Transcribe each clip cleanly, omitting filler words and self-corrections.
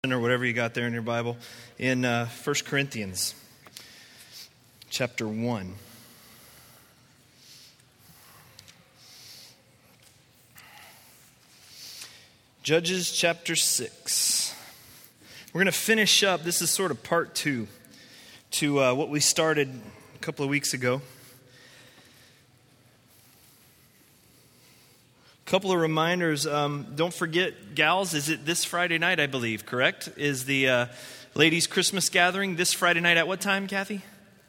or whatever you got there in your Bible, in 1 Corinthians chapter 1. Judges chapter 6. We're going to finish up. This is sort of part 2 to what we started a couple of weeks ago. Couple of reminders. Don't forget, gals, is it this Friday night, I believe, correct? Is the ladies' Christmas gathering this Friday night at what time, Kathy?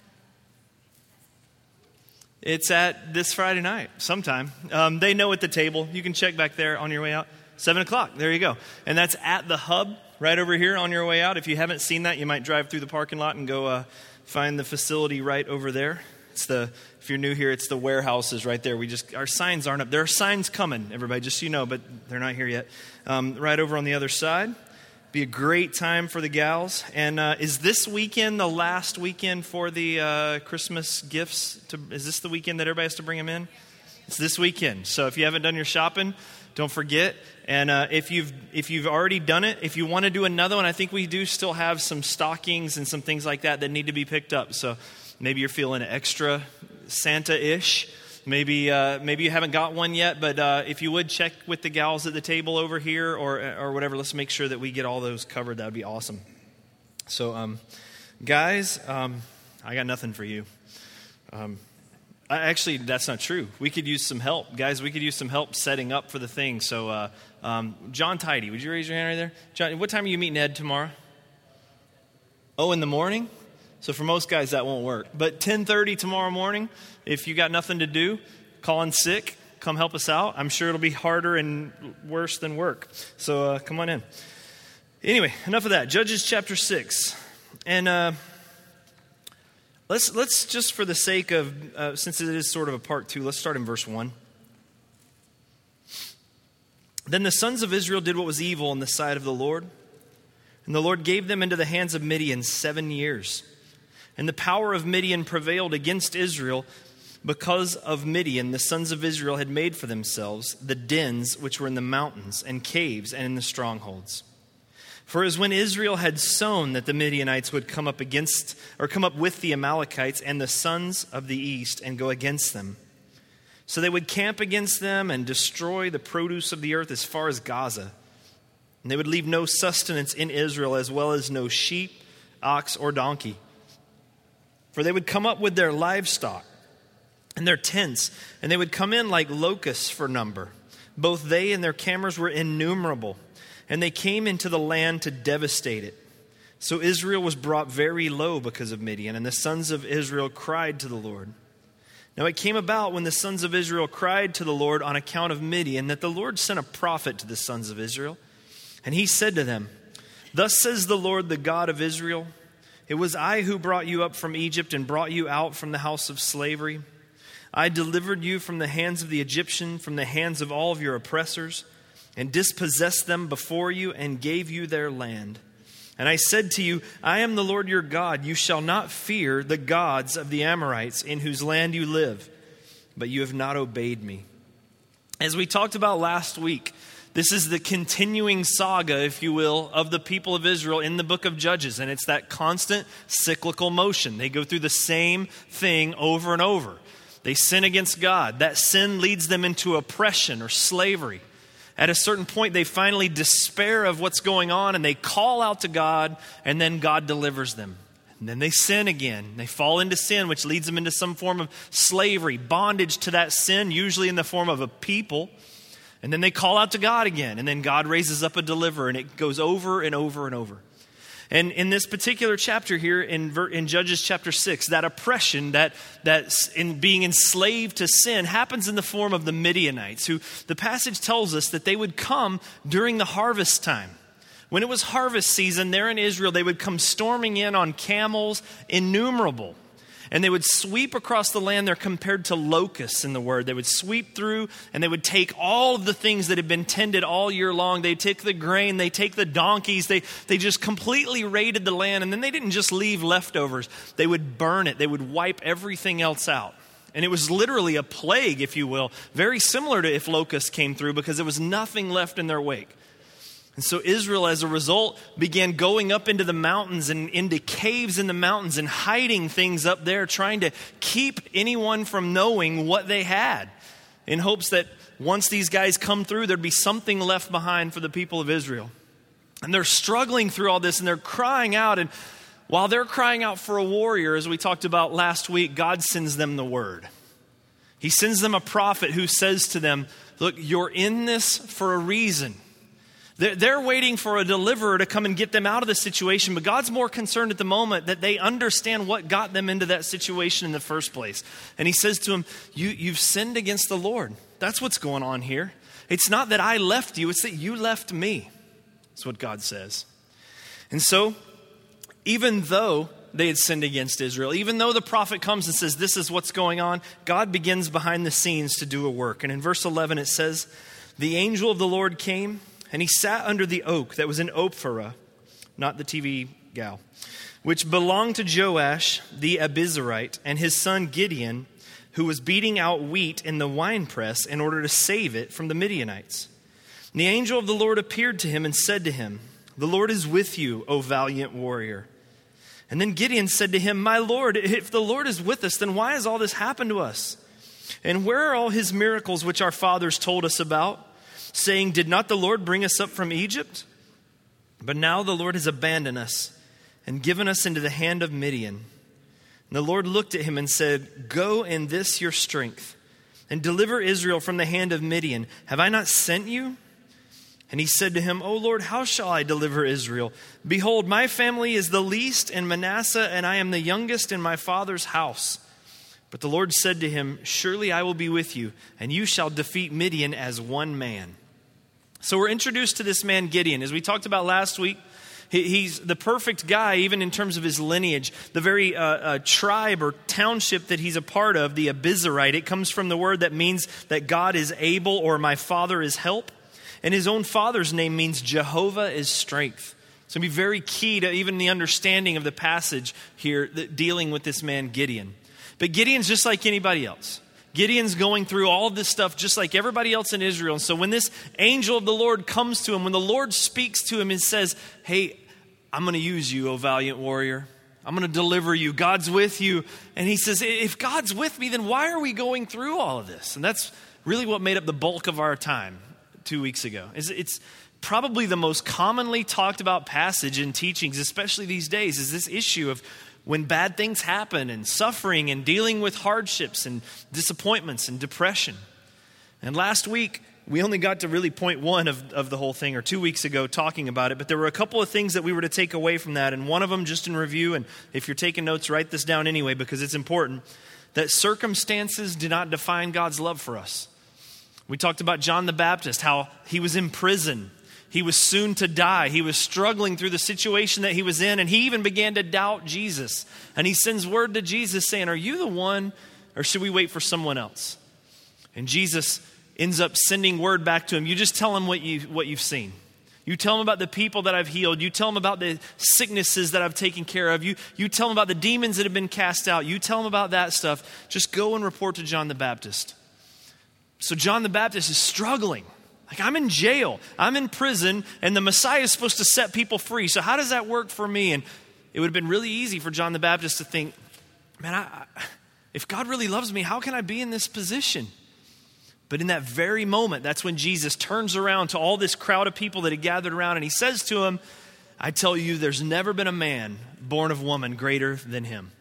It's at this Friday night, sometime. They know at the table. You can check back there on your way out. 7 o'clock, there you go. And that's at the hub right over here on your way out. If you haven't seen that, you might drive through the parking lot and go find the facility right over there. If you're new here, it's the warehouses right there. Our signs aren't up. There are signs coming, everybody, just so you know, but they're not here yet. Right over on the other side. Be a great time for the gals. And is this weekend the last weekend for the Christmas gifts? Is this the weekend that everybody has to bring them in? It's this weekend. So if you haven't done your shopping, don't forget. And if you've already done it, if you want to do another one, I think we do still have some stockings and some things like that need to be picked up. So maybe you're feeling extra Santa-ish. Maybe you haven't got one yet, but if you would check with the gals at the table over here or whatever, let's make sure that we get all those covered. That would be awesome. So, guys, I got nothing for you. Actually, that's not true. We could use some help. Guys, we could use some help setting up for the thing. So, John Tidy, would you raise your hand right there? John, what time are you meeting Ed tomorrow? Oh, in the morning? So for most guys, that won't work. But 10:30 tomorrow morning, if you got nothing to do, call in sick, come help us out. I'm sure it'll be harder and worse than work. So come on in. Anyway, enough of that. Judges chapter 6. And let's just for the sake of, since it is sort of a part 2, let's start in verse 1. Then the sons of Israel did what was evil in the sight of the Lord. And the Lord gave them into the hands of Midian 7 years. And the power of Midian prevailed against Israel. Because of Midian, the sons of Israel had made for themselves the dens which were in the mountains and caves and in the strongholds. For as when Israel had sown that the Midianites would come up with the Amalekites and the sons of the east and go against them. So they would camp against them and destroy the produce of the earth as far as Gaza. And they would leave no sustenance in Israel, as well as no sheep, ox, or donkey. For they would come up with their livestock and their tents, and they would come in like locusts for number. Both they and their camels were innumerable, and they came into the land to devastate it. So Israel was brought very low because of Midian, and the sons of Israel cried to the Lord. Now it came about when the sons of Israel cried to the Lord on account of Midian, that the Lord sent a prophet to the sons of Israel. And he said to them, "Thus says the Lord, the God of Israel, it was I who brought you up from Egypt and brought you out from the house of slavery. I delivered you from the hands of the Egyptian, from the hands of all of your oppressors, and dispossessed them before you and gave you their land. And I said to you, I am the Lord your God. You shall not fear the gods of the Amorites in whose land you live. But you have not obeyed me." As we talked about last week, this is the continuing saga, if you will, of the people of Israel in the book of Judges. And it's that constant cyclical motion. They go through the same thing over and over. They sin against God. That sin leads them into oppression or slavery. At a certain point, they finally despair of what's going on and they call out to God, and then God delivers them. And then they sin again. They fall into sin, which leads them into some form of slavery, bondage to that sin, usually in the form of a people. And then they call out to God again, and then God raises up a deliverer, and it goes over and over and over. And in this particular chapter here, in Judges chapter 6, that oppression, that's in being enslaved to sin, happens in the form of the Midianites, who the passage tells us that they would come during the harvest time. When it was harvest season there in Israel, they would come storming in on camels, innumerable. And they would sweep across the land. They're compared to locusts in the word. They would sweep through and they would take all of the things that had been tended all year long. They take the grain, they take the donkeys. They just completely raided the land. And then they didn't just leave leftovers. They would burn it. They would wipe everything else out. And it was literally a plague, if you will, very similar to if locusts came through, because there was nothing left in their wake. And so Israel, as a result, began going up into the mountains and into caves in the mountains and hiding things up there, trying to keep anyone from knowing what they had, in hopes that once these guys come through, there'd be something left behind for the people of Israel. And they're struggling through all this, and they're crying out. And while they're crying out for a warrior, as we talked about last week, God sends them the word. He sends them a prophet who says to them, look, you're in this for a reason. They're waiting for a deliverer to come and get them out of the situation, but God's more concerned at the moment that they understand what got them into that situation in the first place. And he says to them, you've sinned against the Lord. That's what's going on here. It's not that I left you, it's that you left me. That's what God says. And so, even though they had sinned against Israel, even though the prophet comes and says, this is what's going on, God begins behind the scenes to do a work. And in verse 11 it says, the angel of the Lord came, and he sat under the oak that was in Ophrah, not the TV gal, which belonged to Joash the Abizarite, and his son Gideon, who was beating out wheat in the winepress in order to save it from the Midianites. And the angel of the Lord appeared to him and said to him, the Lord is with you, O valiant warrior. And then Gideon said to him, my Lord, if the Lord is with us, then why has all this happened to us? And where are all his miracles which our fathers told us about, saying, did not the Lord bring us up from Egypt? But now the Lord has abandoned us and given us into the hand of Midian. And the Lord looked at him and said, go in this your strength and deliver Israel from the hand of Midian. Have I not sent you? And he said to him, O Lord, how shall I deliver Israel? Behold, my family is the least in Manasseh, and I am the youngest in my father's house. But the Lord said to him, surely I will be with you, and you shall defeat Midian as one man. So we're introduced to this man Gideon. As we talked about last week, he's the perfect guy, even in terms of his lineage. The very tribe or township that he's a part of, the Abizarite, it comes from the word that means that God is able, or my father is help. And his own father's name means Jehovah is strength. So it'd be very key to even the understanding of the passage here dealing with this man Gideon. But Gideon's just like anybody else. Gideon's going through all of this stuff just like everybody else in Israel. And so when this angel of the Lord comes to him, when the Lord speaks to him and says, hey, I'm going to use you, O valiant warrior. I'm going to deliver you. God's with you. And he says, if God's with me, then why are we going through all of this? And that's really what made up the bulk of our time 2 weeks ago. It's probably the most commonly talked about passage in teachings, especially these days, is this issue of when bad things happen and suffering and dealing with hardships and disappointments and depression. And last week, we only got to really point one of the whole thing, or 2 weeks ago talking about it, but there were a couple of things that we were to take away from that. And one of them, just in review, and if you're taking notes, write this down anyway because it's important, that circumstances do not define God's love for us. We talked about John the Baptist, how he was in prison. He was soon to die. He was struggling through the situation that he was in, and he even began to doubt Jesus. And he sends word to Jesus saying, are you the one, or should we wait for someone else? And Jesus ends up sending word back to him. You just tell him what you've seen. You tell him about the people that I've healed. You tell him about the sicknesses that I've taken care of. You tell him about the demons that have been cast out. You tell him about that stuff. Just go and report to John the Baptist. So John the Baptist is struggling. Like, I'm in jail, I'm in prison, and the Messiah is supposed to set people free. So how does that work for me? And it would have been really easy for John the Baptist to think, man, if God really loves me, how can I be in this position? But in that very moment, that's when Jesus turns around to all this crowd of people that had gathered around, and he says to him, I tell you, there's never been a man born of woman greater than him.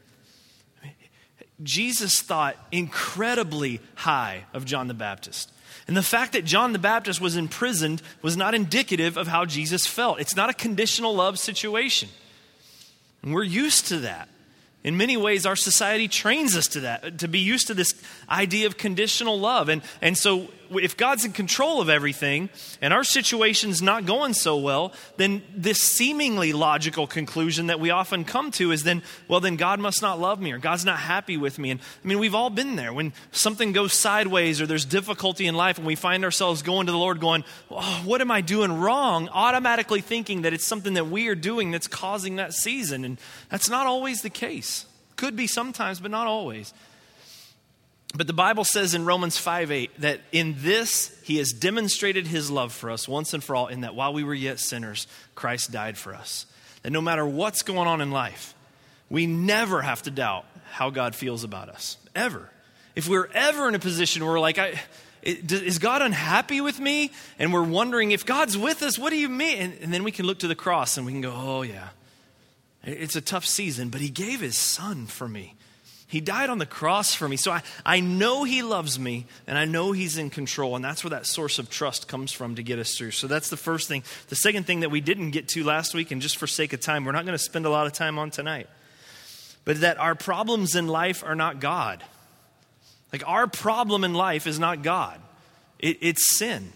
Jesus thought incredibly high of John the Baptist. And the fact that John the Baptist was imprisoned was not indicative of how Jesus felt. It's not a conditional love situation. And we're used to that. In many ways, our society trains us to that, to be used to this idea of conditional love. And so if God's in control of everything and our situation's not going so well, then this seemingly logical conclusion that we often come to is then God must not love me, or God's not happy with me. And I mean, we've all been there. When something goes sideways or there's difficulty in life and we find ourselves going to the Lord going, oh, what am I doing wrong? Automatically thinking that it's something that we are doing that's causing that season. And that's not always the case. Could be sometimes, but not always. But the Bible says in Romans 5:8 that in this he has demonstrated his love for us once and for all, in that while we were yet sinners, Christ died for us. That no matter what's going on in life, we never have to doubt how God feels about us, ever. If we're ever in a position where we're like, is God unhappy with me? And we're wondering, if God's with us, what do you mean? And then we can look to the cross and we can go, oh yeah, it's a tough season, but he gave his son for me. He died on the cross for me. So I know he loves me, and I know he's in control. And that's where that source of trust comes from to get us through. So that's the first thing. The second thing that we didn't get to last week, and just for sake of time, we're not going to spend a lot of time on tonight, but that our problems in life are not God. Like, our problem in life is not God. It's sin.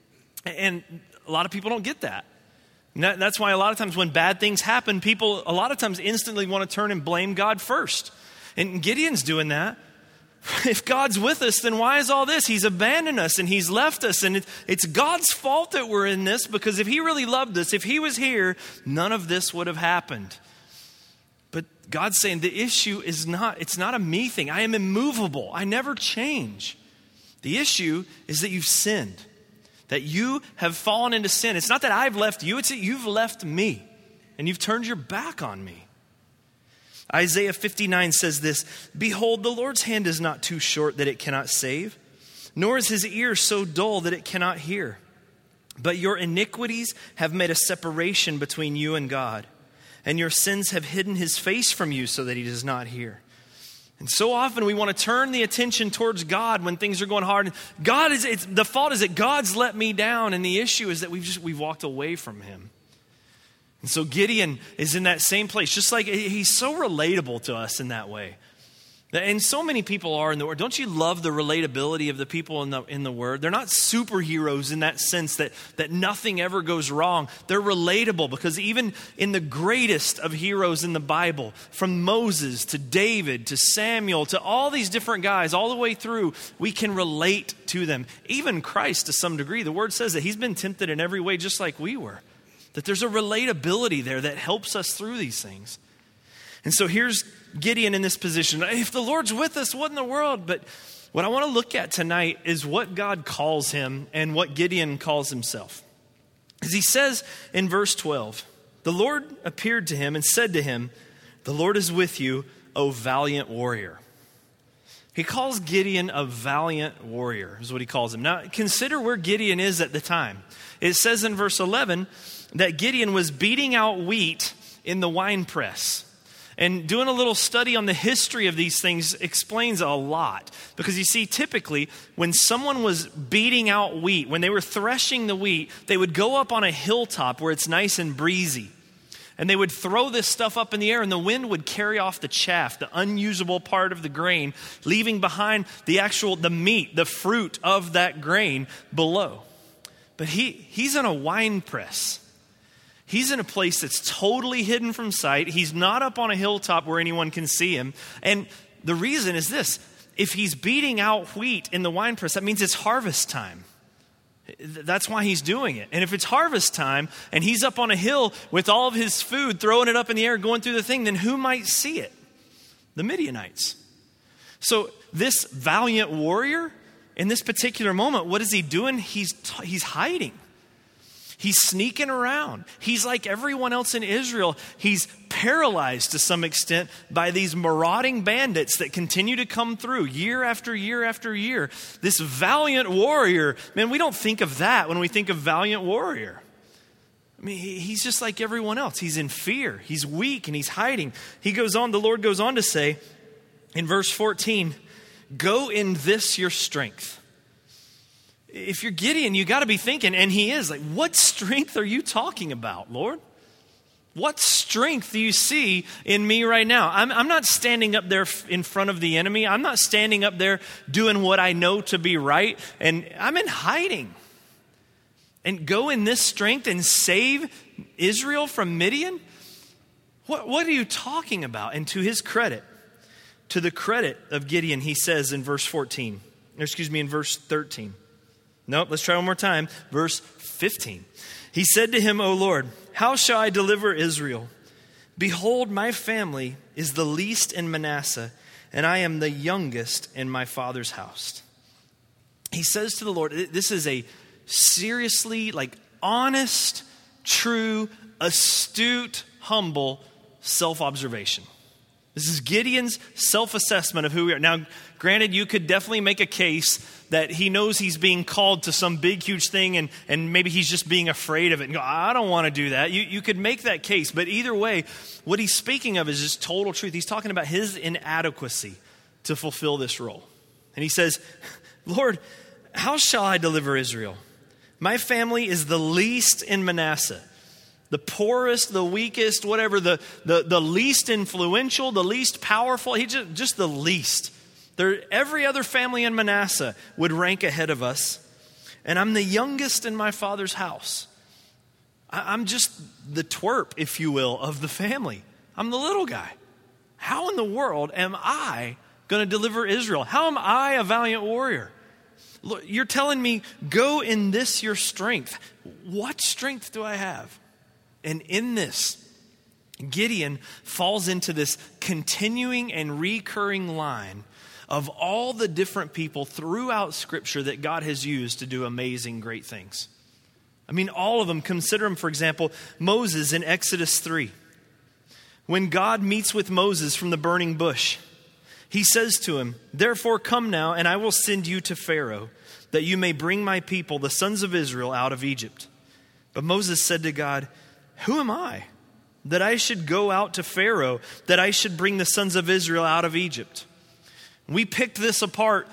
And a lot of people don't get that. And that's why a lot of times when bad things happen, people a lot of times instantly want to turn and blame God first. And Gideon's doing that. If God's with us, then why is all this? He's abandoned us and he's left us. And it's God's fault that we're in this, because if he really loved us, if he was here, none of this would have happened. But God's saying the issue is it's not a me thing. I am immovable. I never change. The issue is that you've sinned, that you have fallen into sin. It's not that I've left you, it's that you've left me and you've turned your back on me. Isaiah 59 says this, "Behold, the Lord's hand is not too short that it cannot save, nor is his ear so dull that it cannot hear. But your iniquities have made a separation between you and God, and your sins have hidden his face from you so that he does not hear." And so often we want to turn the attention towards God when things are going hard. The fault is that God's let me down, and the issue is that we've walked away from him. And so Gideon is in that same place, just like he's so relatable to us in that way. And so many people are in the Word. Don't you love the relatability of the people in the Word? They're not superheroes in that sense that nothing ever goes wrong. They're relatable, because even in the greatest of heroes in the Bible, from Moses to David to Samuel to all these different guys all the way through, we can relate to them. Even Christ to some degree. The Word says that he's been tempted in every way just like we were. That there's a relatability there that helps us through these things. And so here's Gideon in this position. If the Lord's with us, what in the world? But what I want to look at tonight is what God calls him and what Gideon calls himself. As he says in verse 12, "The Lord appeared to him and said to him, 'The Lord is with you, O valiant warrior.'" He calls Gideon a valiant warrior, is what he calls him. Now, consider where Gideon is at the time. It says in verse 11 that Gideon was beating out wheat in the winepress. And doing a little study on the history of these things explains a lot. Because you see, typically, when someone was beating out wheat, when they were threshing the wheat, they would go up on a hilltop where it's nice and breezy. And they would throw this stuff up in the air, and the wind would carry off the chaff, the unusable part of the grain, leaving behind the meat, the fruit of that grain below. But he's in a wine press. He's in a place that's totally hidden from sight. He's not up on a hilltop where anyone can see him. And the reason is this: if he's beating out wheat in the wine press, that means it's harvest time. That's why he's doing it. And if it's harvest time and he's up on a hill with all of his food, throwing it up in the air, going through the thing, then who might see it? The Midianites. So this valiant warrior, in this particular moment, what is he doing? He's hiding. He's sneaking around. He's like everyone else in Israel. He's paralyzed to some extent by these marauding bandits that continue to come through year after year after year. This valiant warrior, man, we don't think of that when we think of valiant warrior. I mean, he's just like everyone else. He's in fear. He's weak and he's hiding. The Lord goes on to say in verse 14, "Go in this your strength." If you're Gideon, you got to be thinking, and he is, like, what strength are you talking about, Lord? What strength do you see in me right now? I'm not standing up there in front of the enemy. I'm not standing up there doing what I know to be right, and I'm in hiding. And go in this strength and save Israel from Midian? What are you talking about? And to his credit, to the credit of Gideon, he says in verse 13. Nope, let's try one more time. Verse 15. He said to him, "O Lord, how shall I deliver Israel? Behold, my family is the least in Manasseh, and I am the youngest in my father's house. He says to the Lord, this is a seriously honest, true, astute, humble self-observation. This is Gideon's self-assessment of who we are. Now, granted, you could definitely make a case that he knows he's being called to some big, huge thing, and maybe he's just being afraid of it and go, I don't want to do that. You could make that case, but either way, what he's speaking of is just total truth. He's talking about his inadequacy to fulfill this role. And he says, Lord, how shall I deliver Israel? My family is the least in Manasseh. The poorest, the weakest, whatever, the least influential, the least powerful. He just the least. Every other family in Manasseh would rank ahead of us. And I'm the youngest in my father's house. I'm just the twerp, if you will, of the family. I'm the little guy. How in the world am I going to deliver Israel? How am I a valiant warrior? Look, you're telling me, go in this your strength. What strength do I have? And in this, Gideon falls into this continuing and recurring line of all the different people throughout Scripture that God has used to do amazing, great things. I mean, all of them. Consider them, for example, Moses in Exodus 3. When God meets with Moses from the burning bush, he says to him, therefore come now, and I will send you to Pharaoh, that you may bring my people, the sons of Israel, out of Egypt. But Moses said to God, who am I, that I should go out to Pharaoh, that I should bring the sons of Israel out of Egypt? We picked this apart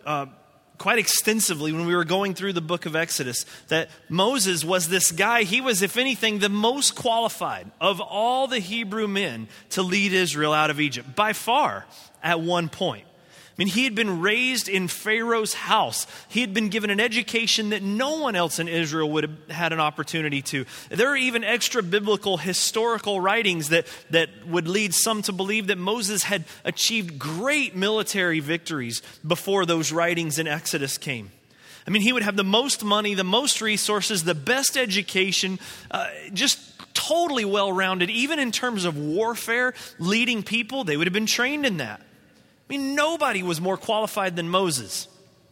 quite extensively when we were going through the book of Exodus, that Moses was this guy. He was, if anything, the most qualified of all the Hebrew men to lead Israel out of Egypt, by far, at one point. I mean, he had been raised in Pharaoh's house. He had been given an education that no one else in Israel would have had an opportunity to. There are even extra biblical historical writings that would lead some to believe that Moses had achieved great military victories before those writings in Exodus came. I mean, he would have the most money, the most resources, the best education, just totally well-rounded. Even in terms of warfare, leading people, they would have been trained in that. I mean, nobody was more qualified than Moses.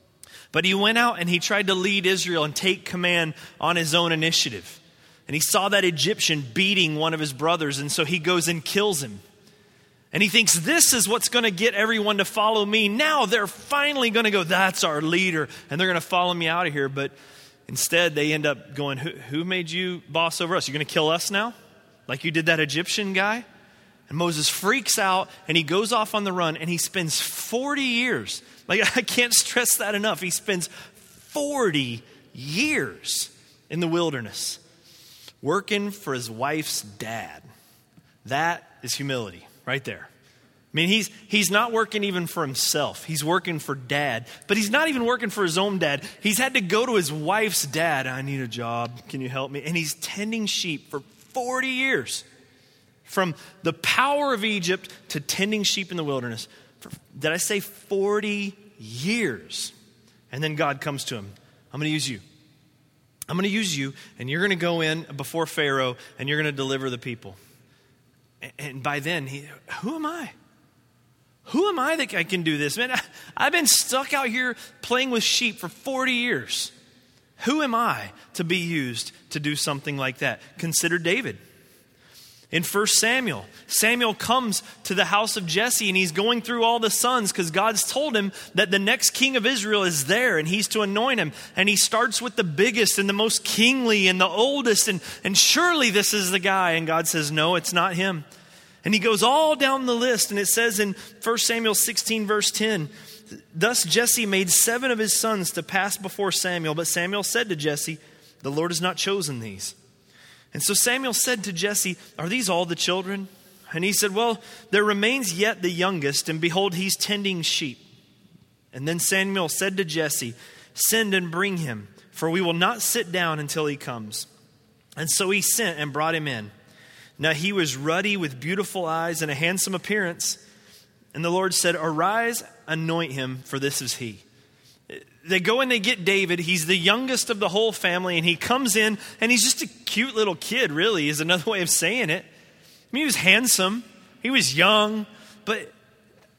But he went out and he tried to lead Israel and take command on his own initiative. And he saw that Egyptian beating one of his brothers, and so he goes and kills him. And he thinks, this is what's going to get everyone to follow me. Now they're finally going to go, that's our leader, and they're going to follow me out of here. But instead, they end up going, who made you boss over us? You're going to kill us now? Like you did that Egyptian guy? And Moses freaks out and he goes off on the run and he spends 40 years. I can't stress that enough. He spends 40 years in the wilderness working for his wife's dad. That is humility right there. I mean, he's not working even for himself. He's working for dad. But he's not even working for his own dad. He's had to go to his wife's dad. I need a job. Can you help me? And he's tending sheep for 40 years. From the power of Egypt to tending sheep in the wilderness. Did I say 40 years? And then God comes to him. I'm going to use you. I'm going to use you, and you're going to go in before Pharaoh, and you're going to deliver the people. And by then, who am I? Who am I that I can do this? Man, I've been stuck out here playing with sheep for 40 years. Who am I to be used to do something like that? Consider David. In 1 Samuel, Samuel comes to the house of Jesse and he's going through all the sons because God's told him that the next king of Israel is there and he's to anoint him. And he starts with the biggest and the most kingly and the oldest and surely this is the guy. And God says, no, it's not him. And he goes all down the list and it says in 1 Samuel 16 verse 10, thus Jesse made 7 of his sons to pass before Samuel. But Samuel said to Jesse, the Lord has not chosen these. And so Samuel said to Jesse, are these all the children? And he said, well, there remains yet the youngest, and behold, he's tending sheep. And then Samuel said to Jesse, send and bring him, for we will not sit down until he comes. And so he sent and brought him in. Now he was ruddy with beautiful eyes and a handsome appearance. And the Lord said, arise, anoint him, for this is he. They go and they get David. He's the youngest of the whole family, and he comes in, and he's just a cute little kid, really, is another way of saying it. I mean, he was handsome. He was young, but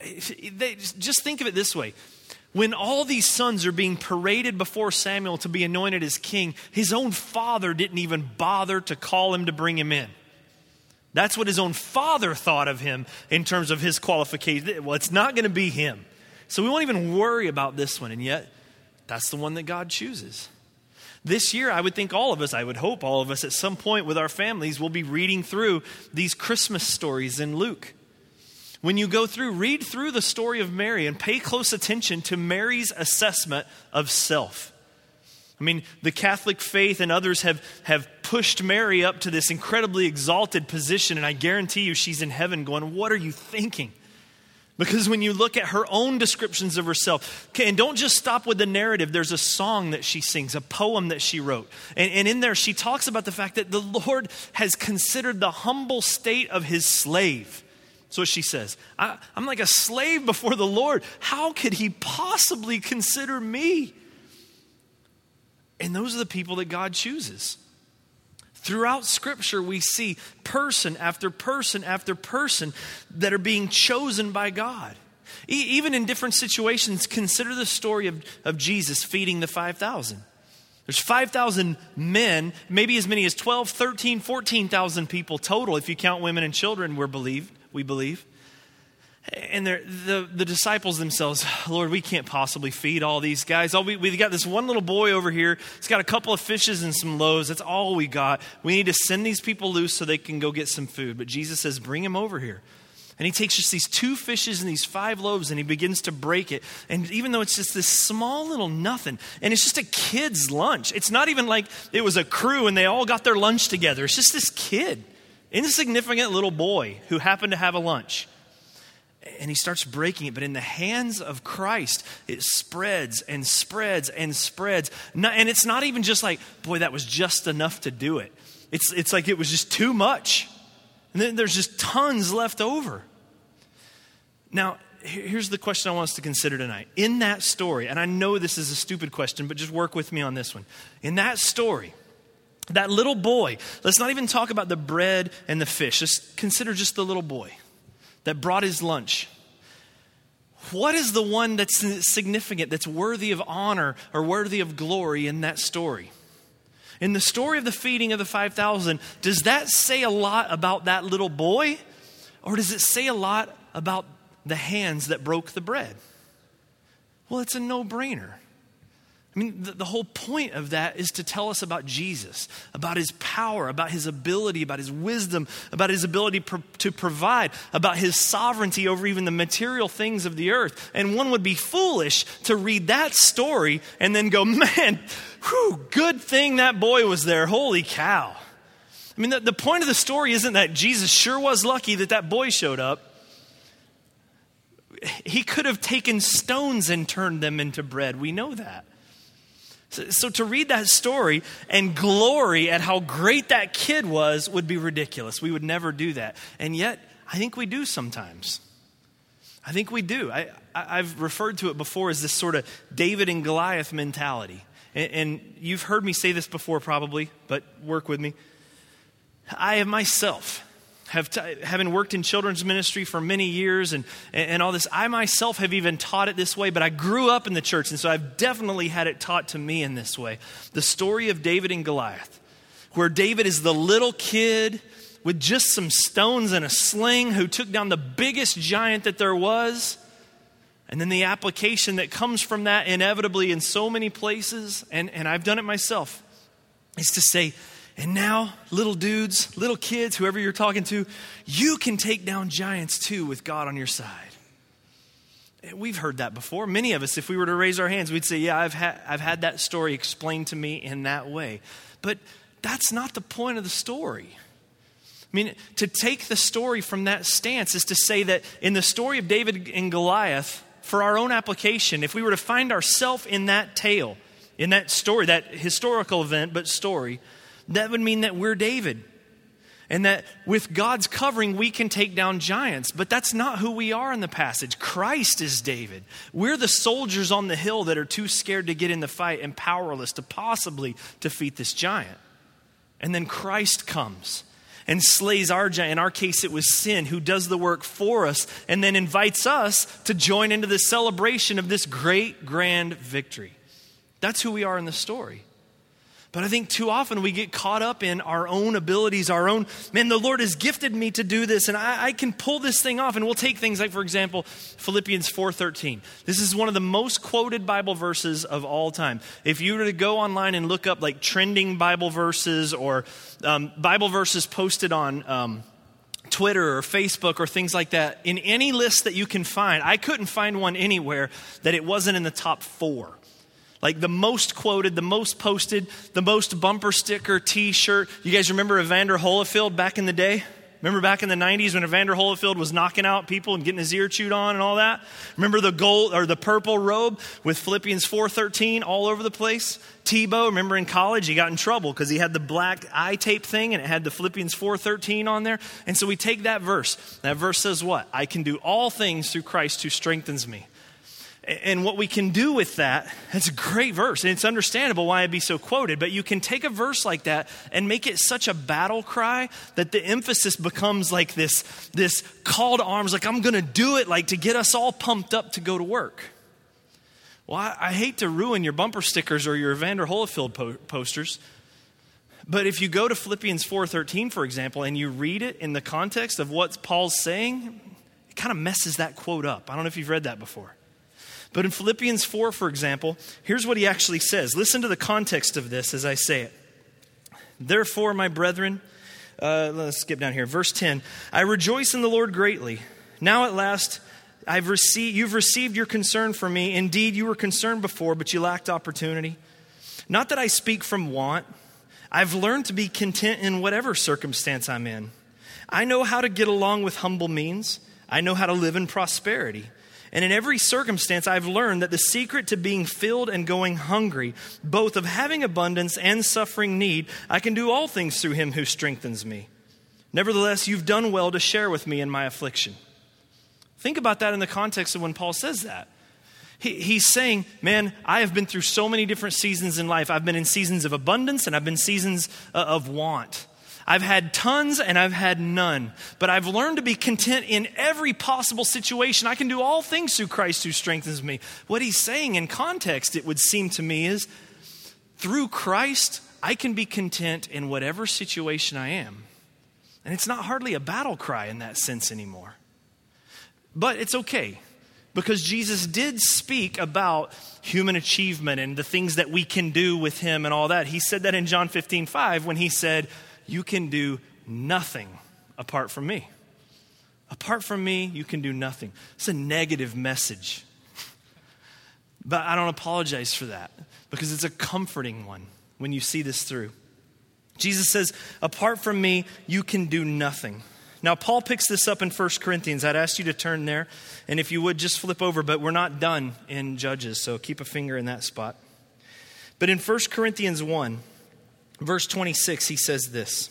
Just think of it this way. When all these sons are being paraded before Samuel to be anointed as king, his own father didn't even bother to call him to bring him in. That's what his own father thought of him in terms of his qualification. Well, it's not going to be him. So we won't even worry about this one. And yet, that's the one that God chooses. This year, I would think I would hope all of us at some point with our families will be reading through these Christmas stories in Luke. When you go through, read through the story of Mary and pay close attention to Mary's assessment of self. I mean, the Catholic faith and others have pushed Mary up to this incredibly exalted position, and I guarantee you she's in heaven going, what are you thinking? Because when you look at her own descriptions of herself, and don't just stop with the narrative, there's a song that she sings, a poem that she wrote. And in there, she talks about the fact that the Lord has considered the humble state of his slave. That's what she says. I'm like a slave before the Lord. How could he possibly consider me? And those are the people that God chooses. Throughout Scripture, we see person after person after person that are being chosen by God. Even in different situations, consider the story of Jesus feeding the 5,000. There's 5,000 men, maybe as many as 12, 13, 14,000 people total, if you count women and children, we believe. And the disciples themselves, Lord, we can't possibly feed all these guys. We got this one little boy over here. He's got a couple of fishes and some loaves. That's all we got. We need to send these people loose so they can go get some food. But Jesus says, bring him over here. And he takes just these 2 fishes and these 5 loaves and he begins to break it. And even though it's just this small little nothing, and it's just a kid's lunch. It's not even like it was a crew and they all got their lunch together. It's just this kid, insignificant little boy who happened to have a lunch. And he starts breaking it. But in the hands of Christ, it spreads and spreads and spreads. And it's not even just like, boy, that was just enough to do it. It's like it was just too much. And then there's just tons left over. Now, here's the question I want us to consider tonight. In that story, and I know this is a stupid question, but just work with me on this one. In that story, that little boy, let's not even talk about the bread and the fish. Just consider just the little boy that brought his lunch. What is the one that's significant, that's worthy of honor or worthy of glory in that story? In the story of the feeding of the 5,000, does that say a lot about that little boy? Or does it say a lot about the hands that broke the bread? Well, it's a no-brainer. I mean, the whole point of that is to tell us about Jesus, about his power, about his ability, about his wisdom, about his ability to provide, about his sovereignty over even the material things of the earth. And one would be foolish to read that story and then go, man, good thing that boy was there. Holy cow. I mean, the point of the story isn't that Jesus sure was lucky that boy showed up. He could have taken stones and turned them into bread. We know that. So to read that story and glory at how great that kid was would be ridiculous. We would never do that. And yet, I think we do sometimes. I think we do. I've referred to it before as this sort of David and Goliath mentality. And you've heard me say this before probably, but work with me. I have myself, having worked in children's ministry for many years and all this, I myself have even taught it this way, but I grew up in the church, and so I've definitely had it taught to me in this way. The story of David and Goliath, where David is the little kid with just some stones and a sling who took down the biggest giant that there was. And then the application that comes from that inevitably in so many places, and I've done it myself, is to say, and now, little dudes, little kids, whoever you're talking to, you can take down giants too with God on your side. We've heard that before. Many of us, if we were to raise our hands, we'd say, yeah, I've had that story explained to me in that way. But that's not the point of the story. I mean, to take the story from that stance is to say that in the story of David and Goliath, for our own application, if we were to find ourselves in that tale, in that story, that historical event, but story, that would mean that we're David. And that with God's covering, we can take down giants. But that's not who we are in the passage. Christ is David. We're the soldiers on the hill that are too scared to get in the fight and powerless to possibly defeat this giant. And then Christ comes. and slays our giant. In our case, it was sin, who does the work for us and then invites us to join into the celebration of this great, grand victory. That's who we are in the story. But I think too often we get caught up in our own abilities, man, the Lord has gifted me to do this, and I can pull this thing off. And we'll take things like, for example, Philippians 4:13. This is one of the most quoted Bible verses of all time. If you were to go online and look up like trending Bible verses or Bible verses posted on Twitter or Facebook or things like that, in any list that you can find, I couldn't find one anywhere that it wasn't in the top 4. Like the most quoted, the most posted, the most bumper sticker, t-shirt. You guys remember Evander Holyfield back in the day? Remember back in the 90s when Evander Holyfield was knocking out people and getting his ear chewed on and all that? Remember the gold or the purple robe with Philippians 4:13 all over the place? Tebow, remember in college he got in trouble because he had the black eye tape thing and it had the Philippians 4:13 on there. And so we take that verse. That verse says what? I can do all things through Christ who strengthens me. And what we can do with that, it's a great verse, and it's understandable why it'd be so quoted, but you can take a verse like that and make it such a battle cry that the emphasis becomes like this call to arms, like I'm going to do it, like to get us all pumped up to go to work. Well, I hate to ruin your bumper stickers or your Evander Holyfield posters, but if you go to Philippians 4:13, for example, and you read it in the context of what Paul's saying, it kind of messes that quote up. I don't know if you've read that before. But in Philippians 4, for example, here's what he actually says. Listen to the context of this as I say it. Therefore, my brethren, let's skip down here. Verse 10, I rejoice in the Lord greatly. Now at last you've received your concern for me. Indeed, you were concerned before, but you lacked opportunity. Not that I speak from want. I've learned to be content in whatever circumstance I'm in. I know how to get along with humble means. I know how to live in prosperity. And in every circumstance, I've learned that the secret to being filled and going hungry, both of having abundance and suffering need, I can do all things through him who strengthens me. Nevertheless, you've done well to share with me in my affliction. Think about that in the context of when Paul says that. He's saying, man, I have been through so many different seasons in life. I've been in seasons of abundance and I've been seasons of want. I've had tons and I've had none, but I've learned to be content in every possible situation. I can do all things through Christ who strengthens me. What he's saying in context, it would seem to me, is through Christ, I can be content in whatever situation I am. And it's not hardly a battle cry in that sense anymore. But it's okay, because Jesus did speak about human achievement and the things that we can do with him and all that. He said that in John 15:5 when he said, you can do nothing apart from me. Apart from me, you can do nothing. It's a negative message. But I don't apologize for that, because it's a comforting one when you see this through. Jesus says, apart from me, you can do nothing. Now, Paul picks this up in 1 Corinthians. I'd ask you to turn there, and if you would, just flip over, but we're not done in Judges, so keep a finger in that spot. But in 1 Corinthians 1, verse 26, he says this.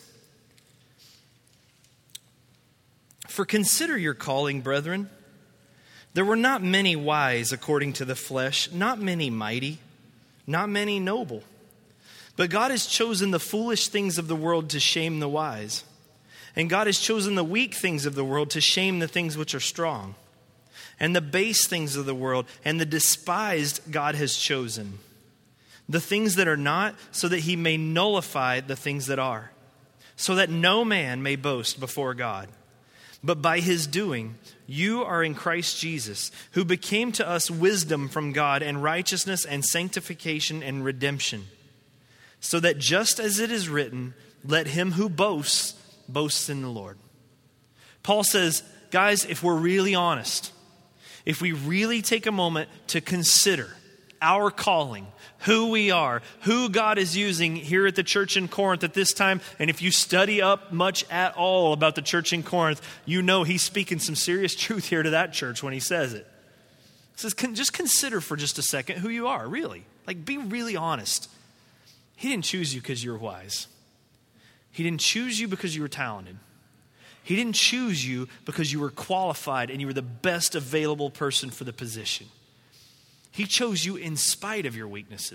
For consider your calling, brethren. There were not many wise according to the flesh, not many mighty, not many noble. But God has chosen the foolish things of the world to shame the wise. And God has chosen the weak things of the world to shame the things which are strong. And the base things of the world and the despised God has chosen. The things that are not, so that he may nullify the things that are, so that no man may boast before God. But by his doing, you are in Christ Jesus, who became to us wisdom from God and righteousness and sanctification and redemption. So that just as it is written, let him who boasts, boast in the Lord. Paul says, guys, if we're really honest, if we really take a moment to consider our calling, who we are, who God is using here at the church in Corinth at this time. And if you study up much at all about the church in Corinth, you know he's speaking some serious truth here to that church when he says it. He says, just consider for just a second who you are, really. Like, be really honest. He didn't choose you because you're wise. He didn't choose you because you were talented. He didn't choose you because you were qualified and you were the best available person for the position. He chose you in spite of your weaknesses.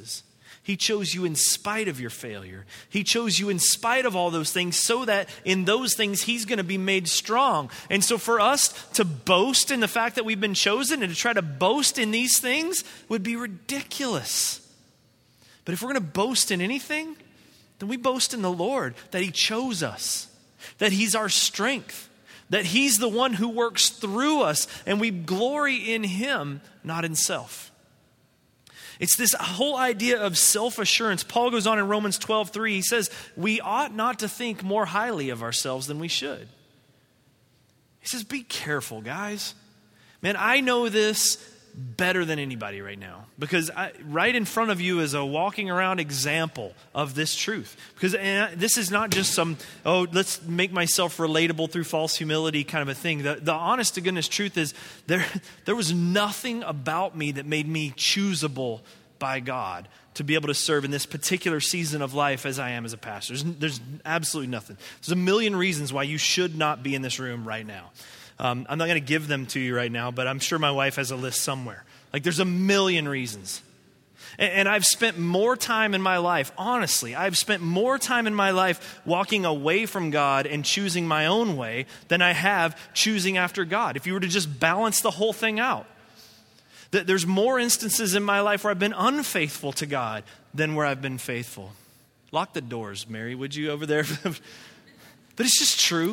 He chose you in spite of your failure. He chose you in spite of all those things so that in those things he's going to be made strong. And so for us to boast in the fact that we've been chosen and to try to boast in these things would be ridiculous. But if we're going to boast in anything, then we boast in the Lord, that he chose us, that he's our strength, that he's the one who works through us, and we glory in him, not in self. It's this whole idea of self-assurance. Paul goes on in Romans 12:3. He says, we ought not to think more highly of ourselves than we should. He says, be careful, guys. Man, I know this better than anybody right now because right in front of you is a walking around example of this truth. Because this is not just some, let's make myself relatable through false humility kind of a thing. The honest to goodness truth is there was nothing about me that made me choosable by God to be able to serve in this particular season of life as I am as a pastor. There's absolutely nothing. There's a million reasons why you should not be in this room right now. I'm not going to give them to you right now, but I'm sure my wife has a list somewhere. Like there's a million reasons. And I've spent more time in my life, honestly, I've spent more time in my life walking away from God and choosing my own way than I have choosing after God. If you were to just balance the whole thing out. There's more instances in my life where I've been unfaithful to God than where I've been faithful. Lock the doors, Mary, would you, over there? But it's just true.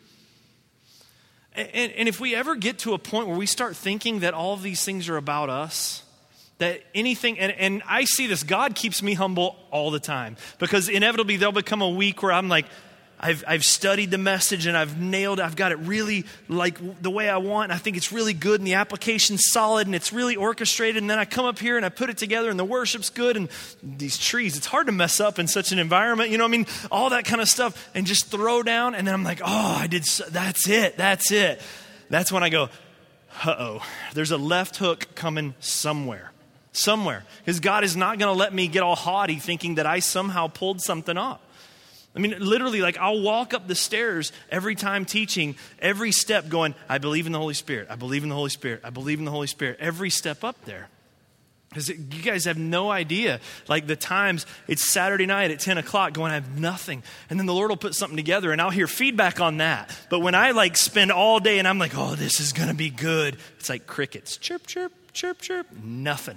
And if we ever get to a point where we start thinking that all of these things are about us, that anything, and I see this, God keeps me humble all the time. Because inevitably there'll become a week where I'm like, I've studied the message and I've got it really like the way I want. And I think it's really good and the application's solid and it's really orchestrated. And then I come up here and I put it together and the worship's good. And these trees, it's hard to mess up in such an environment. You know what I mean? All that kind of stuff and just throw down. And then I'm like, that's it. That's when I go, there's a left hook coming somewhere. Because God is not going to let me get all haughty thinking that I somehow pulled something off. I mean, literally, like I'll walk up the stairs every time teaching, every step going, I believe in the Holy Spirit. I believe in the Holy Spirit. I believe in the Holy Spirit. Every step up there. Because you guys have no idea, like the times it's Saturday night at 10 o'clock going, I have nothing. And then the Lord will put something together and I'll hear feedback on that. But when I like spend all day and I'm like, this is going to be good. It's like crickets. Chirp, chirp, chirp, chirp. Nothing.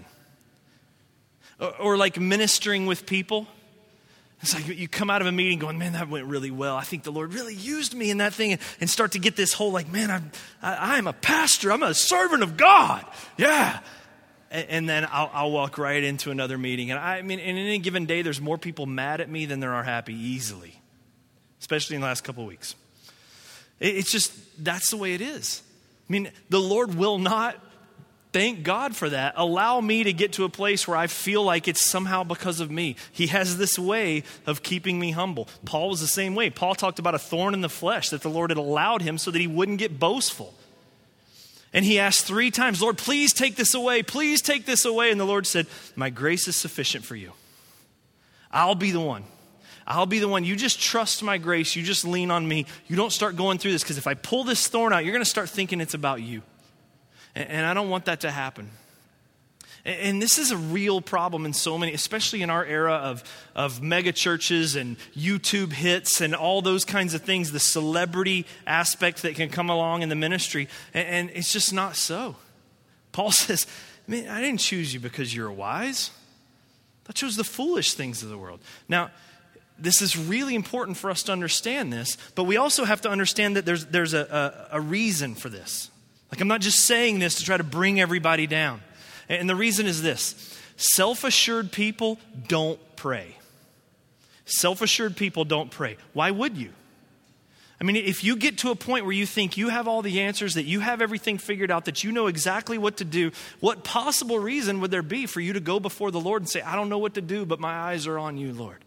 Or like ministering with people. It's like you come out of a meeting going, man, that went really well. I think the Lord really used me in that thing, and start to get this whole like, man, I'm a pastor. I'm a servant of God. Yeah. And then I'll walk right into another meeting. And I mean, in any given day, there's more people mad at me than there are happy easily, especially in the last couple of weeks. It's just, that's the way it is. I mean, the Lord will not, thank God for that, allow me to get to a place where I feel like it's somehow because of me. He has this way of keeping me humble. Paul was the same way. Paul talked about a thorn in the flesh that the Lord had allowed him so that he wouldn't get boastful. And he asked 3 times, Lord, please take this away. Please take this away. And the Lord said, my grace is sufficient for you. I'll be the one. I'll be the one. You just trust my grace. You just lean on me. You don't start going through this, because if I pull this thorn out, you're going to start thinking it's about you. And I don't want that to happen. And this is a real problem in so many, especially in our era of mega churches and YouTube hits and all those kinds of things, the celebrity aspect that can come along in the ministry. And it's just not so. Paul says, man, I didn't choose you because you're wise. I chose the foolish things of the world. Now, this is really important for us to understand this, but we also have to understand that there's a reason for this. Like, I'm not just saying this to try to bring everybody down. And the reason is this: self-assured people don't pray. Self-assured people don't pray. Why would you? I mean, if you get to a point where you think you have all the answers, that you have everything figured out, that you know exactly what to do, what possible reason would there be for you to go before the Lord and say, I don't know what to do, but my eyes are on you, Lord?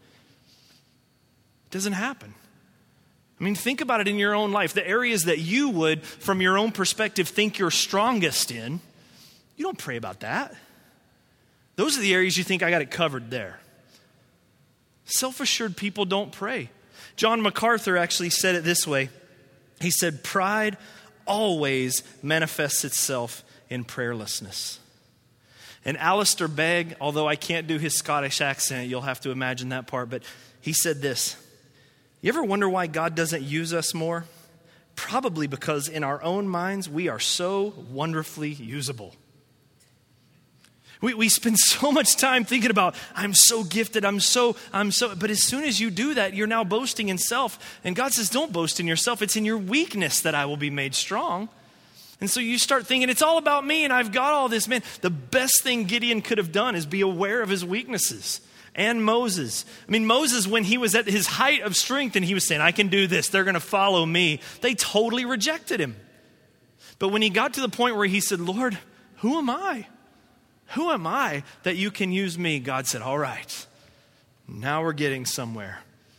It doesn't happen. I mean, think about it in your own life. The areas that you would, from your own perspective, think you're strongest in, you don't pray about that. Those are the areas you think I got it covered there. Self-assured people don't pray. John MacArthur actually said it this way. He said, pride always manifests itself in prayerlessness. And Alistair Begg, although I can't do his Scottish accent, you'll have to imagine that part, but he said this: you ever wonder why God doesn't use us more? Probably because in our own minds, we are so wonderfully usable. We spend so much time thinking about, I'm so gifted, I'm so, but as soon as you do that, you're now boasting in self. And God says, don't boast in yourself. It's in your weakness that I will be made strong. And so you start thinking, it's all about me and I've got all this. Man, the best thing Gideon could have done is be aware of his weaknesses. And Moses. I mean, Moses, when he was at his height of strength and he was saying, I can do this, they're going to follow me, they totally rejected him. But when he got to the point where he said, Lord, who am I? Who am I that you can use me? God said, all right, now we're getting somewhere.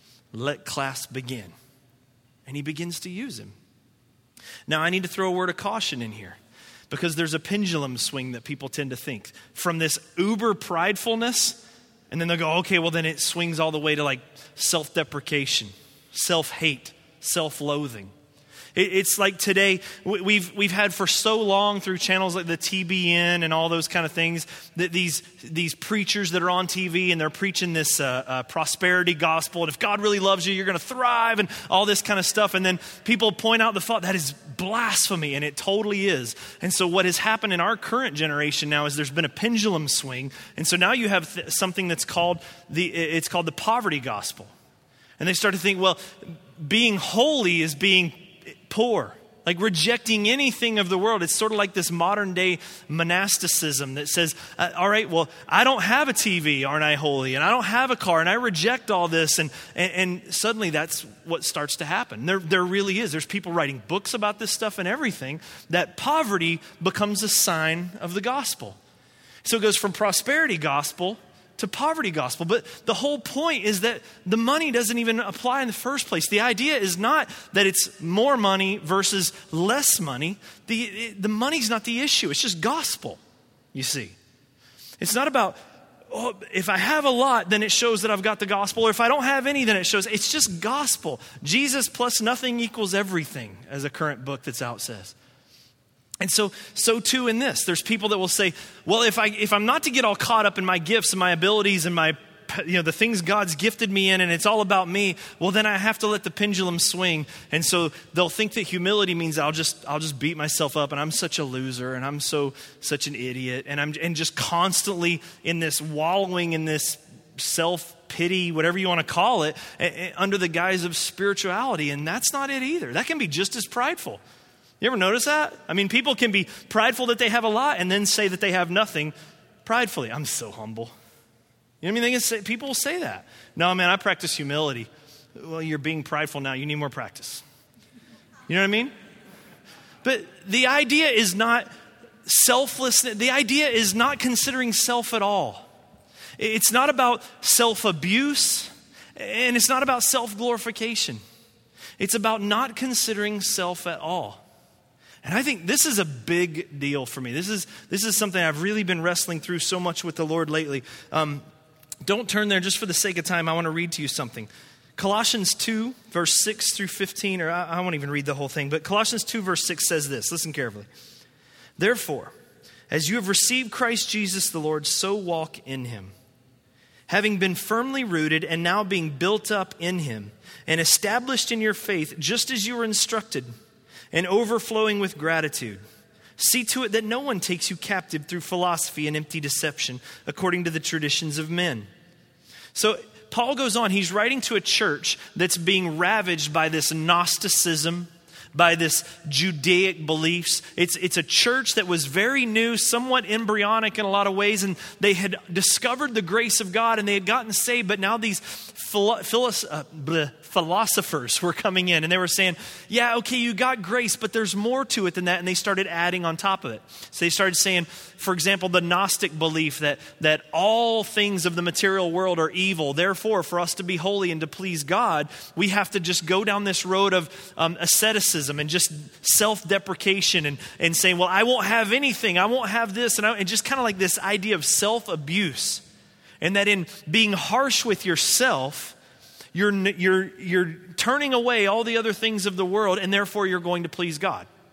Let class begin. And he begins to use him. Now, I need to throw a word of caution in here, because there's a pendulum swing that people tend to think. From this uber pridefulness, and then they'll go, okay, well then it swings all the way to like self-deprecation, self-hate, self-loathing. It's like today, we've had for so long through channels like the TBN and all those kind of things, that these preachers that are on TV and they're preaching this prosperity gospel. And if God really loves you, you're going to thrive and all this kind of stuff. And then people point out the thought that is blasphemy, and it totally is. And so what has happened in our current generation now is there's been a pendulum swing. And so now you have something that's called the poverty gospel. And they start to think, well, being holy is being poor, like rejecting anything of the world. It's sort of like this modern day monasticism that says, all right, well, I don't have a TV, aren't I holy? And I don't have a car, and I reject all this. And suddenly that's what starts to happen. There really is. There's people writing books about this stuff and everything, that poverty becomes a sign of the gospel. So it goes from prosperity gospel to poverty gospel. But the whole point is that the money doesn't even apply in the first place. The idea is not that it's more money versus less money. The money's not the issue. It's just gospel, you see. It's not about, oh, if I have a lot, then it shows that I've got the gospel. Or if I don't have any, then it shows. It's just gospel. Jesus plus nothing equals everything, as a current book that's out says. And so too in this, there's people that will say, well, if I'm not to get all caught up in my gifts and my abilities and my, the things God's gifted me in, and it's all about me, well, then I have to let the pendulum swing. And so they'll think that humility means I'll just beat myself up and I'm such a loser and I'm such an idiot, and just constantly in this wallowing in this self-pity, whatever you want to call it, under the guise of spirituality. And that's not it either. That can be just as prideful. You ever notice that? I mean, people can be prideful that they have a lot and then say that they have nothing pridefully. I'm so humble. You know what I mean? People will say that. No, man, I practice humility. Well, you're being prideful now. You need more practice. You know what I mean? But the idea is not selflessness. The idea is not considering self at all. It's not about self-abuse, and it's not about self-glorification. It's about not considering self at all. And I think this is a big deal for me. This is something I've really been wrestling through so much with the Lord lately. Don't turn there just for the sake of time. I want to read to you something. Colossians 2, verse 6 through 15, or I won't even read the whole thing, but Colossians 2, verse 6 says this. Listen carefully. Therefore, as you have received Christ Jesus the Lord, so walk in him, having been firmly rooted and now being built up in him and established in your faith, just as you were instructed, and overflowing with gratitude. See to it that no one takes you captive through philosophy and empty deception, according to the traditions of men. So Paul goes on, he's writing to a church that's being ravaged by this Gnosticism, by this Judaic beliefs. It's a church that was very new, somewhat embryonic in a lot of ways, and they had discovered the grace of God and they had gotten saved, but now these philosophers were coming in and they were saying, yeah, okay, you got grace, but there's more to it than that, and they started adding on top of it. So they started saying, for example, the Gnostic belief that all things of the material world are evil. Therefore, for us to be holy and to please God, we have to just go down this road of asceticism and just self-deprecation and saying, well, I won't have anything. I won't have this. And just kind of like this idea of self-abuse. And that in being harsh with yourself, you're turning away all the other things of the world, and therefore you're going to please God.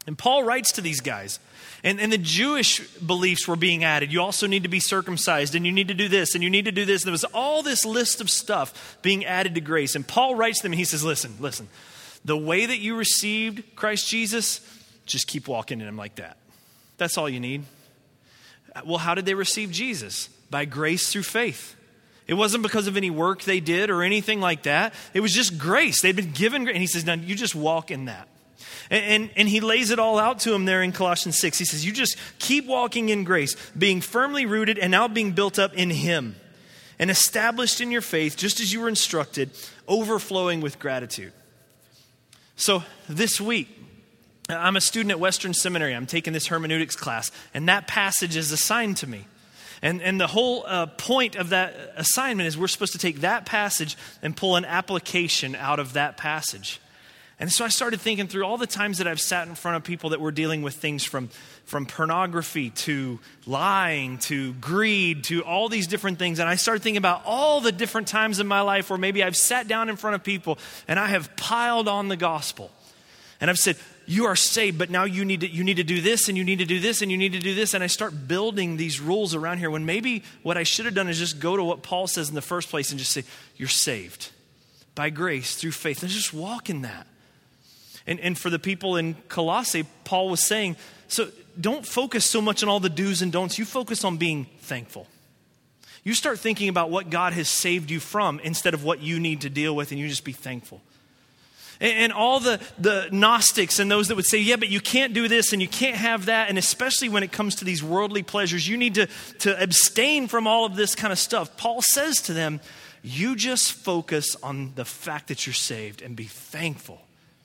And Paul writes to these guys. And the Jewish beliefs were being added. You also need to be circumcised, and you need to do this, and you need to do this. And there was all this list of stuff being added to grace. And Paul writes to them, and he says, listen, the way that you received Christ Jesus, just keep walking in him like that. That's all you need. Well, how did they receive Jesus? By grace through faith. It wasn't because of any work they did or anything like that. It was just grace. They'd been given grace. And he says, now you just walk in that. And he lays it all out to him there in Colossians 6. He says, you just keep walking in grace, being firmly rooted and now being built up in him and established in your faith, just as you were instructed, overflowing with gratitude. So this week, I'm a student at Western Seminary. I'm taking this hermeneutics class, and that passage is assigned to me. And the whole point of that assignment is we're supposed to take that passage and pull an application out of that passage. And so I started thinking through all the times that I've sat in front of people that were dealing with things from pornography to lying to greed to all these different things. And I started thinking about all the different times in my life where maybe I've sat down in front of people and I have piled on the gospel. And I've said, you are saved, but now you need to do this, and you need to do this, and you need to do this. And I start building these rules around here when maybe what I should have done is just go to what Paul says in the first place and just say, you're saved by grace through faith. And just walk in that. And for the people in Colossae, Paul was saying, so don't focus so much on all the do's and don'ts. You focus on being thankful. You start thinking about what God has saved you from instead of what you need to deal with, and you just be thankful. And all the Gnostics and those that would say, yeah, but you can't do this and you can't have that. And especially when it comes to these worldly pleasures, you need to abstain from all of this kind of stuff. Paul says to them, you just focus on the fact that you're saved and be thankful.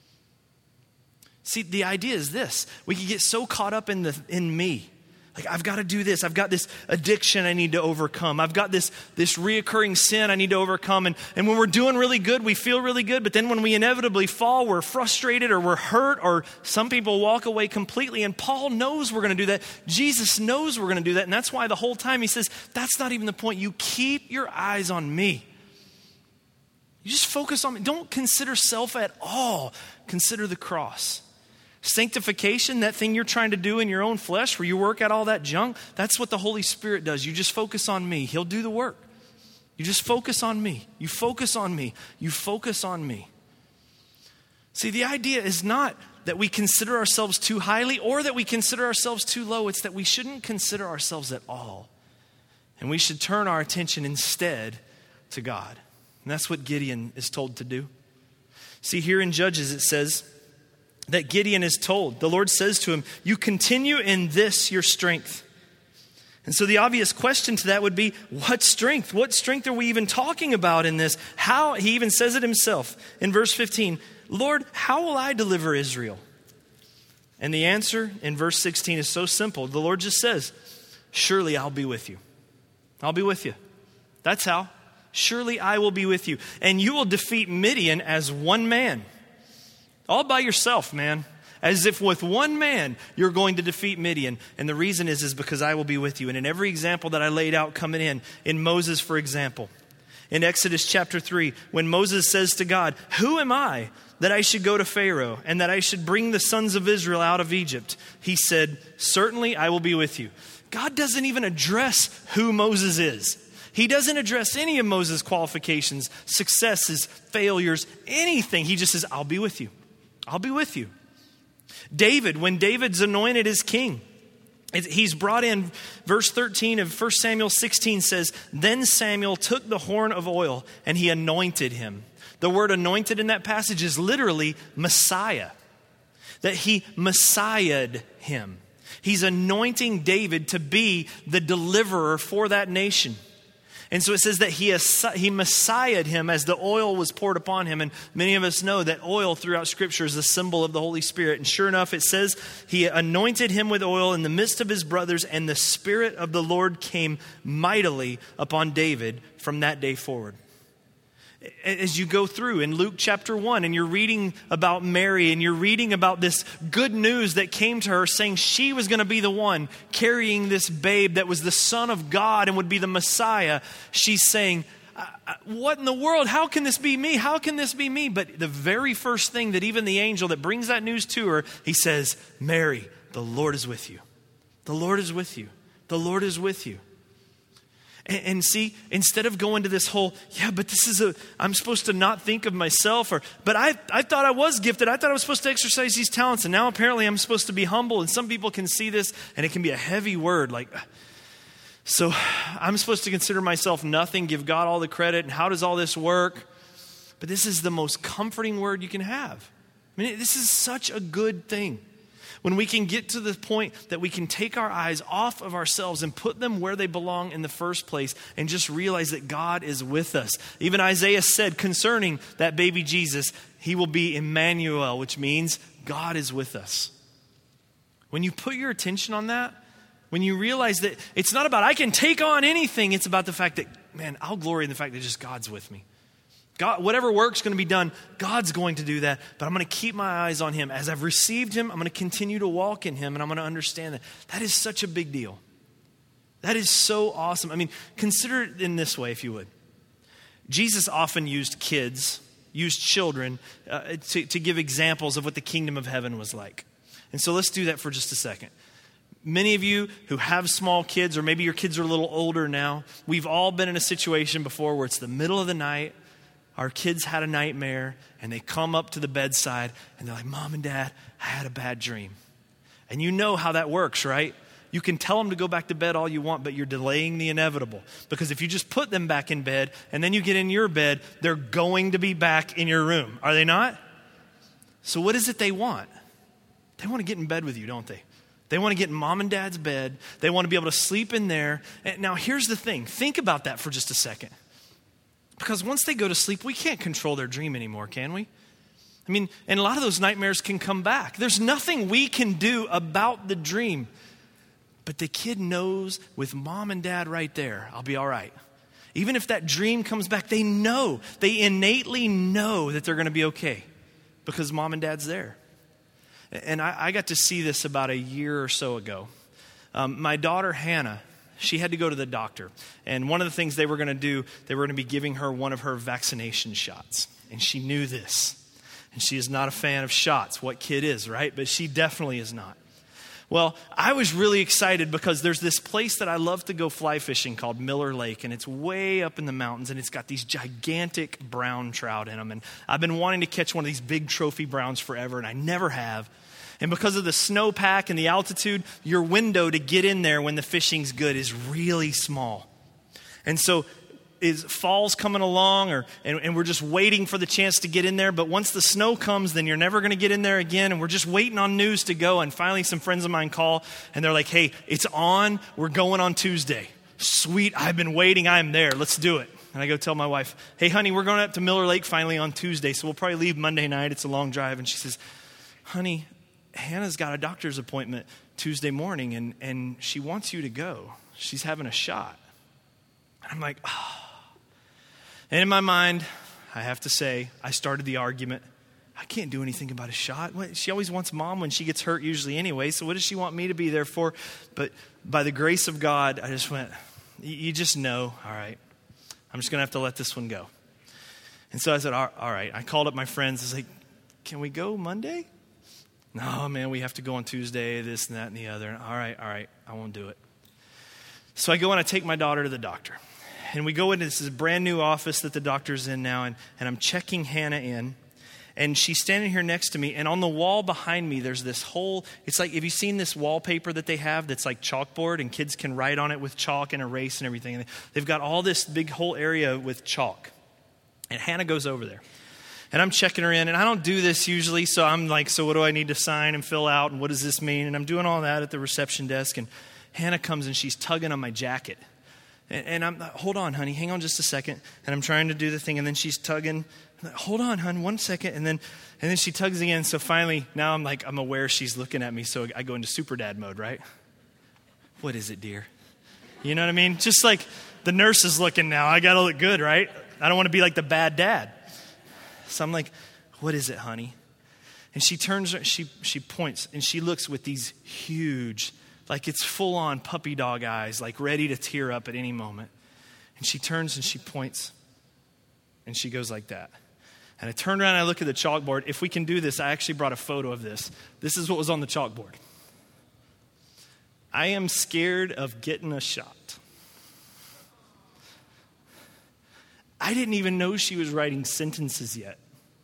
See, the idea is this. We can get so caught up in me. Like, I've got to do this. I've got this addiction I need to overcome. I've got this reoccurring sin I need to overcome. And when we're doing really good, we feel really good. But then when we inevitably fall, we're frustrated or we're hurt, or some people walk away completely. And Paul knows we're going to do that. Jesus knows we're going to do that. And that's why the whole time he says, that's not even the point. You keep your eyes on me. You just focus on me. Don't consider self at all. Consider the cross. Sanctification, that thing you're trying to do in your own flesh where you work out all that junk, that's what the Holy Spirit does. You just focus on me. He'll do the work. You just focus on me. You focus on me. You focus on me. See, the idea is not that we consider ourselves too highly or that we consider ourselves too low. It's that we shouldn't consider ourselves at all. And we should turn our attention instead to God. And that's what Gideon is told to do. See, here in Judges it says that Gideon is told, the Lord says to him, you continue in this your strength. And so the obvious question to that would be, what strength? What strength are we even talking about in this? How? He even says it himself in verse 15, Lord, how will I deliver Israel? And the answer in verse 16 is so simple. The Lord just says, surely I'll be with you. I'll be with you. That's how. Surely I will be with you. And you will defeat Midian as one man. All by yourself, man. As if with one man you're going to defeat Midian. And the reason is because I will be with you. And in every example that I laid out coming in Moses, for example, in Exodus chapter 3, when Moses says to God, who am I that I should go to Pharaoh and that I should bring the sons of Israel out of Egypt? He said, certainly I will be with you. God doesn't even address who Moses is. He doesn't address any of Moses' qualifications, successes, failures, anything. He just says, I'll be with you. I'll be with you. David, when David's anointed as king, he's brought in, verse 13 of 1 Samuel 16 says, then Samuel took the horn of oil and he anointed him. The word anointed in that passage is literally Messiah. That he Messiahed him. He's anointing David to be the deliverer for that nation. And so it says that he Messiahed him as the oil was poured upon him. And many of us know that oil throughout Scripture is a symbol of the Holy Spirit. And sure enough, it says he anointed him with oil in the midst of his brothers, and the Spirit of the Lord came mightily upon David from that day forward. As you go through in Luke chapter 1 and you're reading about Mary and you're reading about this good news that came to her saying she was going to be the one carrying this babe that was the Son of God and would be the Messiah, she's saying, what in the world? How can this be me? How can this be me? But the very first thing that even the angel that brings that news to her, he says, Mary, the Lord is with you. The Lord is with you. The Lord is with you. And see, instead of going to this whole, but I'm supposed to not think of myself, but I thought I was gifted. I thought I was supposed to exercise these talents, and now apparently I'm supposed to be humble. And some people can see this, and it can be a heavy word, like, so I'm supposed to consider myself nothing, give God all the credit, and how does all this work? But this is the most comforting word you can have. I mean, this is such a good thing. When we can get to the point that we can take our eyes off of ourselves and put them where they belong in the first place and just realize that God is with us. Even Isaiah said concerning that baby Jesus, he will be Emmanuel, which means God is with us. When you put your attention on that, when you realize that it's not about I can take on anything, it's about the fact that, man, I'll glory in the fact that just God's with me. God, whatever work's going to be done, God's going to do that, but I'm going to keep my eyes on him. As I've received him, I'm going to continue to walk in him, and I'm going to understand that. That is such a big deal. That is so awesome. I mean, consider it in this way, if you would. Jesus often used children, to give examples of what the kingdom of heaven was like. And so let's do that for just a second. Many of you who have small kids, or maybe your kids are a little older now, we've all been in a situation before where it's the middle of the night, our kids had a nightmare, and they come up to the bedside, and they're like, Mom and Dad, I had a bad dream. And you know how that works, right? You can tell them to go back to bed all you want, but you're delaying the inevitable. Because if you just put them back in bed, and then you get in your bed, they're going to be back in your room. Are they not? So what is it they want? They want to get in bed with you, don't they? They want to get in Mom and Dad's bed. They want to be able to sleep in there. And now here's the thing. Think about that for just a second. Because once they go to sleep, we can't control their dream anymore, can we? I mean, and a lot of those nightmares can come back. There's nothing we can do about the dream. But the kid knows with Mom and Dad right there, I'll be all right. Even if that dream comes back, they innately know that they're going to be okay because Mom and Dad's there. And I got to see this about a year or so ago. My daughter, Hannah, she had to go to the doctor. And one of the things they were going to do, they were going to be giving her one of her vaccination shots. And she knew this. And she is not a fan of shots. What kid is, right? But she definitely is not. Well, I was really excited because there's this place that I love to go fly fishing called Miller Lake. And it's way up in the mountains. And it's got these gigantic brown trout in them. And I've been wanting to catch one of these big trophy browns forever. And I never have. And because of the snowpack and the altitude, your window to get in there when the fishing's good is really small. And so fall's coming along and we're just waiting for the chance to get in there. But once the snow comes, then you're never going to get in there again. And we're just waiting on news to go. And finally some friends of mine call and they're like, hey, it's on. We're going on Tuesday. Sweet. I've been waiting. I'm there. Let's do it. And I go tell my wife, hey, honey, we're going up to Miller Lake finally on Tuesday. So we'll probably leave Monday night. It's a long drive. And she says, honey, Hannah's got a doctor's appointment Tuesday morning, and she wants you to go. She's having a shot. And I'm like, oh. And in my mind, I have to say, I started the argument. I can't do anything about a shot. She always wants Mom when she gets hurt usually anyway, so what does she want me to be there for? But by the grace of God, I just went, you just know, all right, I'm just going to have to let this one go. And so I said, all right. I called up my friends. I was like, can we go Monday? No, man, we have to go on Tuesday, this and that and the other. All right, I won't do it. So I go and I take my daughter to the doctor. And we go into this brand new office that the doctor's in now, and I'm checking Hannah in. And she's standing here next to me, and on the wall behind me, there's this whole, it's like, have you seen this wallpaper that they have that's like chalkboard, and kids can write on it with chalk and erase and everything. And they've got all this big whole area with chalk. And Hannah goes over there. And I'm checking her in, and I don't do this usually, so I'm like, so what do I need to sign and fill out, and what does this mean? And I'm doing all that at the reception desk, and Hannah comes, and she's tugging on my jacket. And I'm like, hold on, honey, hang on just a second. And I'm trying to do the thing, and then she's tugging. I'm like, hold on, hon, 1 second. And then she tugs again, so finally, now I'm aware she's looking at me, so I go into super dad mode, right? What is it, dear? You know what I mean? Just like the nurse is looking now. I got to look good, right? I don't want to be like the bad dad. So I'm like, what is it, honey? And she turns, she points, and she looks with these huge, like it's full-on puppy dog eyes, like ready to tear up at any moment. And she turns and she points, And she goes like that. And I turned around and I look at the chalkboard. If we can do this, I actually brought a photo of this. This is what was on the chalkboard. I am scared of getting a shot. I didn't even know she was writing sentences yet.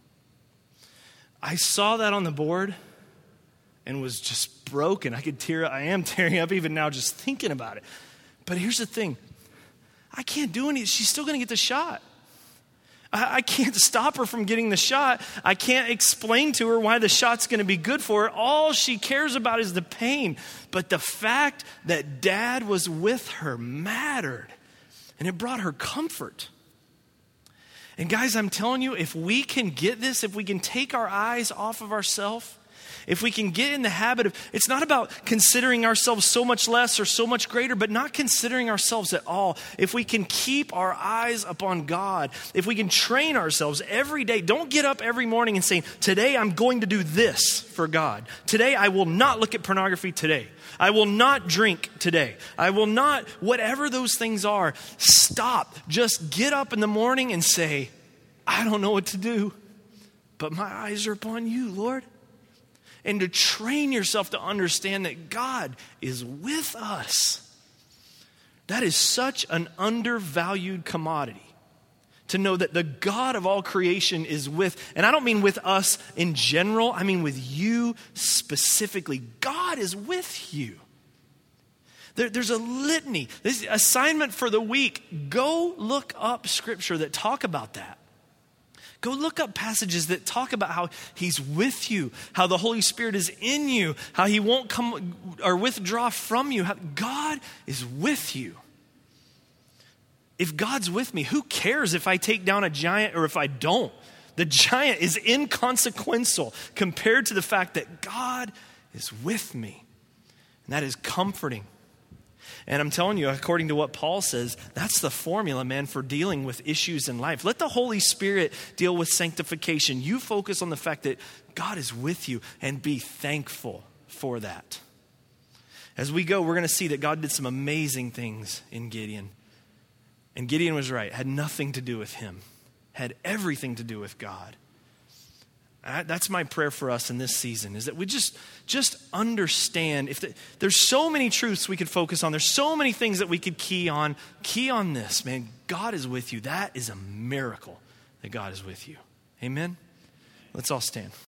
I saw that on the board and was just broken. I am tearing up even now just thinking about it. But here's the thing. I can't do anything. She's still going to get the shot. I can't stop her from getting the shot. I can't explain to her why the shot's going to be good for her. All she cares about is the pain. But the fact that Dad was with her mattered. And it brought her comfort. And guys, I'm telling you, if we can get this, if we can take our eyes off of ourselves, if we can get in the habit of, it's not about considering ourselves so much less or so much greater, but not considering ourselves at all. If we can keep our eyes upon God, if we can train ourselves every day, don't get up every morning and say, today I'm going to do this for God. Today I will not look at pornography today. I will not drink today. I will not, whatever those things are, stop. Just get up in the morning and say, I don't know what to do, but my eyes are upon you, Lord. And to train yourself to understand that God is with us. That is such an undervalued commodity. To know that the God of all creation is with, and I don't mean with us in general, I mean with you specifically. God is with you. There's a litany. This assignment for the week. Go look up scripture that talk about that. Go look up passages that talk about how he's with you, how the Holy Spirit is in you, how he won't come or withdraw from you. How God is with you. If God's with me, who cares if I take down a giant or if I don't? The giant is inconsequential compared to the fact that God is with me. And that is comforting. And I'm telling you, according to what Paul says, that's the formula, man, for dealing with issues in life. Let the Holy Spirit deal with sanctification. You focus on the fact that God is with you and be thankful for that. As we go, we're going to see that God did some amazing things in Gideon. And Gideon was right. It had nothing to do with him. It had everything to do with God. That's my prayer for us in this season, is that we just understand. There's so many truths we could focus on. There's so many things that we could key on. Key on this, man. God is with you. That is a miracle that God is with you. Amen? Let's all stand.